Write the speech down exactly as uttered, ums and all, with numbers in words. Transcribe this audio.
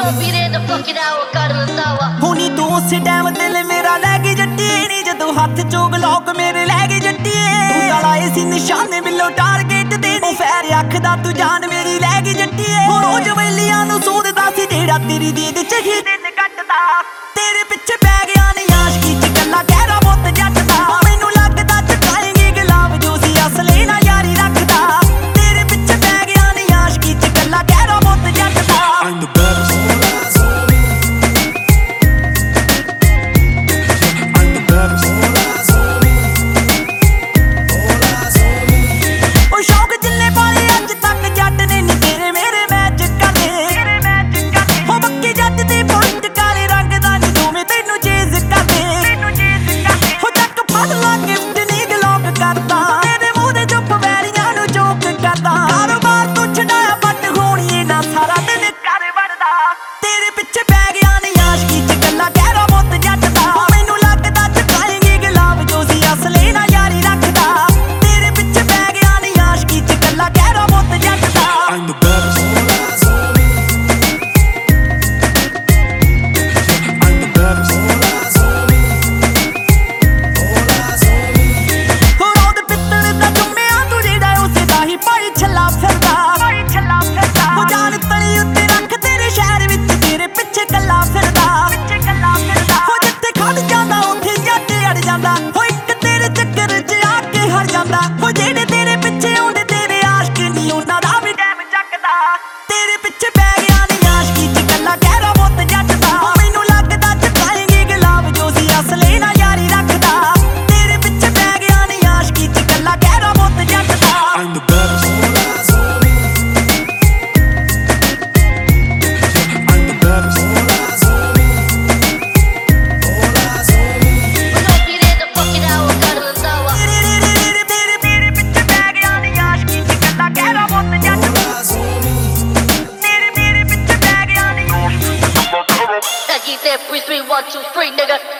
ਵੀਰੇ ਦਾ ਫੱਕਿਦਾ ਉਹ ਕਰ ਲੰਦਾ ਵਾ ਹੁਣੀ ਤੂੰ ਉਸੇ ਟਾਈਮ ਦਿਲ ਮੇਰਾ ਲੈ ਗਈ ਜੱਟੀਏ ਨੀ ਜਦੋਂ ਹੱਥ ਚੋਂ ਗਲੌਕ ਮੇਰੇ ਲੈ ਗਈ ਜੱਟੀਏ ਤੂੰ ਤਾਂ ਲਾਏ ਸੀ ਨਿਸ਼ਾਨੇ ਬਿੱਲੋ ਟਾਰਗੇਟ ਦੇ ਨੀ ਫੈਰ ਅੱਖਦਾ ਤੂੰ ਜਾਨ ਮੇਰੀ ਲੈ ਗਈ ਜੱਟੀਏ ਹੁਣ ਉਹ ਜਵੈਲੀਆਂ ਨੂੰ ਸੋਧਦਾ ਸੀ ਜਿਹੜਾ ਤੇਰੀ ਦੀਦ ਚ ਹੀ ਦਿਨ ਕੱਟਦਾ ਤੇਰੇ ਪਿੱਛੇ ਪੈ ਗਿਆ ਨੀ ਆਸ਼ਕੀ ਚ ਗੱਲਾਂ ਕਹਿਰਾ ਮੁੱਤ ਜੱਟ ਦਾ ਮੈਨੂੰ ਲੱਗਦਾ ਚਕਾਏਂਗੀ ਗੁਲਾਬ ਜੋ ਸੀ ਅਸਲੇ ਨਾ ਯਾਰੀ ਰੱਖਦਾ ਤੇਰੇ ਪਿੱਛੇ ਪੈ ਗਿਆ ਨੀ ਆਸ਼ਕੀ ਚ ਗੱਲਾਂ ਕਹਿਰਾ ਮੁੱਤ ਜੱਟ ਦਾ I'm the baddest. I'm the baddest. ਉਹ ਸ਼ੌਕ ਜਿੰਨੇ ਪਾਲੇ ਅੱਜ ਤੱਕ ਜੱਟ ਨੇ ਨੀ ਤੇਰੇ ਮੇਰੇ ਮੈਚ ਕਰਦੇ ਹੋ ਬੱਕੀ ਜੱਟ ਦੀ ਪੁੱਟ ਕਾਲੇ ਰੰਗ ਦਾ ਨੀ ਦੋਵੇਂ ਤੈਨੂੰ ਚੇਜ਼ ਕਰਦੇ ਹੋ ਚੱਕ ਫੜ ਲਾ ਗਿਫਟ ਨੀ ਗਲੌਕ ਕਰਦਾ ਤੇਰੇ ਮੂੰਹ ਦੇ ਚੁੱਪ ਵੈਰੀਆਂ ਨੂੰ ਚੋਕ ਕਰਦਾ ਕਾਰੋਬਾਰ ਤੋਂ ਛਡਾਇਆ ਪੱਟ ਹੋਣੀ ਨਾ ਸਾਰਾ ਦਿਨ ਕਰ ਵੜਦਾ ਤੇਰੇ ਪਿੱਛੇ ਪੈ ਗਿਆ ਨੀ ਆਸ਼ਕੀ ਚ ਗੱਲਾਂ ਕਹਿਰਾ ਮੁੱਤ ਜੱਟ ਦਾ ਮੈਨੂੰ ਲੱਗਦਾ ਚਕਾਏਂਗੀ ਗੁਲਾਬ ਜੋ ਸੀ ਅਸਲੇ ਨਾ ਯਾਰੀ ਰੱਖਦਾ ਤੇਰੇ ਪਿੱਛੇ ਪੈ ਗਿਆ ਨੀ ਆਸ਼ਕੀ ਚ ਗੱਲਾਂ ਕਹਿਰਾ ਮੁੱਤ ਜੱਟ ਦਾ I'm the baddest. I'm the baddest. ਹੁਣ ਉਹਦੇ ਪਿੱਤਲ ਦਾ ਜੁੰਮਿਆਂ ਤੂੰ ਜਿਹੜਾ ਉਸੇ ਦਾ ਹੀ ਭਾਈ ਛੱਲਾ ਫਿਰਦਾ ਉਹ ਜਾਨ ਤਲੀ ਉੱਤੇ ਰੱਖ ਤੇਰੇ ਸ਼ਹਿਰ ਵਿੱਚ ਤੇਰੇ ਪਿੱਛੇ ਕੱਲਾ ਫਿਰਦਾ ਉਹ ਜਿੱਥੇ ਖੜ ਜਾਂਦਾ ਉੱਥੇ ਜੱਟ ਅੜ ਜਾਂਦਾ ਉਹ ਇੱਕ ਤੇਰੇ ਚੱਕਰ 'ਚ ਆ ਕੇ ਹਰ ਜਾਂਦਾ ਉਹ ਜਿਹੜੇ ਤੇਰੇ ਪਿੱਛੇ ਆਉਂਦੇ ਤੇਰੇ ਆਸ਼ਕ ਨੀ ਉਹਨਾਂ ਦਾ ਵੀ ਟਾਈਮ ਚੱਕਦਾ ਤੇਰੇ ਪਿੱਛੇ ਪੈ ਗਿਆ ਨੀ ਆਸ਼ਕੀ ਚ ਗੱਲਾਂ ਕਹਿਰਾ ਮੁੱਤ ਜੱਟ ਦਾ ਮੈਨੂੰ ਲੱਗਦਾ ਚਕਾਏਂਗੀ ਗੁਲਾਬ ਜੋ ਸੀ ਅਸਲੇ ਨਾ ਯਾਰੀ ਰੱਖਦਾ ਤੇਰੇ ਪਿੱਛੇ ਪੈ ਗਿਆ ਨੀ ਆਸ਼ਕੀ ਚ ਗੱਲਾਂ ਕਹਿਰਾ ਮੁੱਤ ਜੱਟ ਦਾ I'm the baddest. I'm the baddest. ਉਹ ਵੀਰੇ ਦਾ ਫੱਕਿਦਾ ਉਹ ਕਰ ਲੰਦਾ ਵਾ ਤੇਰੇ ਤੇਰੇ ਤੇਰੇ ਪਿੱਛੇ ਪੈ ਗਿਆ ਨੀ ਆਸ਼ਕੀ ਚ ਗੱਲਾਂ ਕਹਿਰਾ ਮੁੱਤ ਜੱਟ ਦਾ ਤੇਰੇ ਮੇਰੇ ਪਿੱਛੇ ਪੈ ਗਿਆ ਨੀ That he said three three one two three nigga